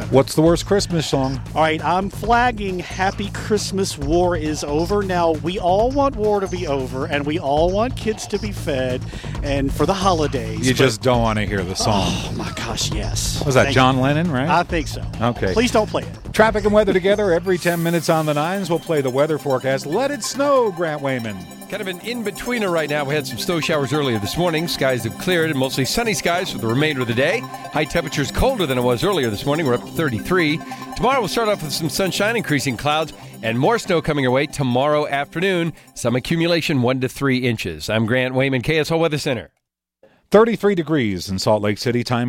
What's the worst Christmas song? All right, I'm flagging Happy Christmas, War is Over. Now, we all want war to be over, and we all want kids to be fed, and for the holidays. You just don't want to hear the song. Oh, my gosh, yes. Was that Thank John you. Lennon, right? I think so. Okay. Please don't play it. Traffic and weather together every 10 minutes on the nines. We'll play the weather forecast. Let it snow, Grant Wayman. Kind of an in-betweener right now. We had some snow showers earlier this morning. Skies have cleared and mostly sunny skies for the remainder of the day. High temperatures colder than it was earlier this morning. We're up to 33. Tomorrow we'll start off with some sunshine, increasing clouds, and more snow coming our way tomorrow afternoon. Some accumulation 1 to 3 inches. I'm Grant Wayman, KSL Weather Center. 33 degrees in Salt Lake City. Time